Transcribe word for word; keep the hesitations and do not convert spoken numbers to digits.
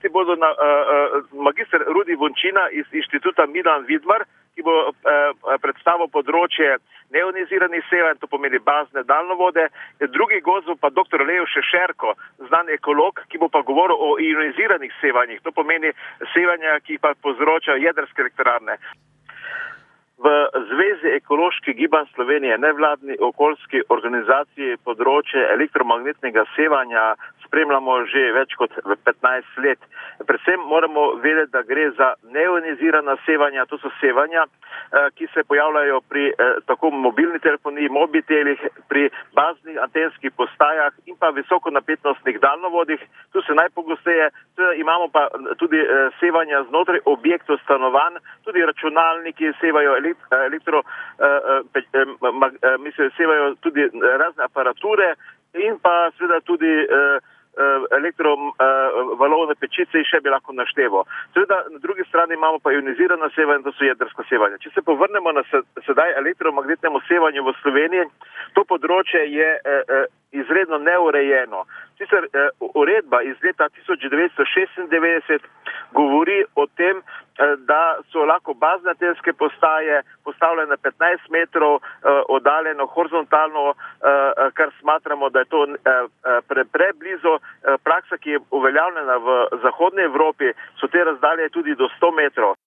bodo na, uh, magister Rudi Vončina iz inštituta Milan Vidmar, ki bo uh, predstavil področje neioniziranih sevanj, to pomeni bazne daljnovode. Drugi gost bo pa doktor Leo Šešerko, znan ekolog, ki bo pa govoril o ioniziranih sevanjih, to pomeni sevanja, ki pa povzročajo jedrske elektrarne. V Zvezi ekoloških gibanj Slovenije, nevladni okoljski organizaciji, področje elektromagnetnega sevanja spremljamo že več kot petnajst let. Predvsem moramo vedeti, da gre za neionizirana sevanja, to so sevanja, ki se pojavljajo pri tako mobilni telefoniji, mobitelih, pri baznih antenskih postajah in pa visokonapetostnih daljnovodih. Tu se najpogosteje, imamo pa tudi sevanja znotraj objektov stanovanj, tudi računalniki sevajo elektro, mislim, sevajo tudi razne aparature in pa seveda tudi elektrovalovne pečice in še bi lahko našteval. Seveda, na drugi strani imamo pa ionizirana sevanja, to so jedrska sevanja. Če se povrnemo na sedaj elektromagnetnemu sevanju v Sloveniji, to področje je izredno neurejeno. Sicer uredba iz leta tisoč devetsto šestindevetdeset govori o tem, da so lahko bazne antenske postaje postavljene petnajst metrov oddaljeno horizontalno, kar smatramo, da je to pre, preblizu. Praksa, ki je uveljavljena v zahodni Evropi, so te razdalje tudi do sto metrov.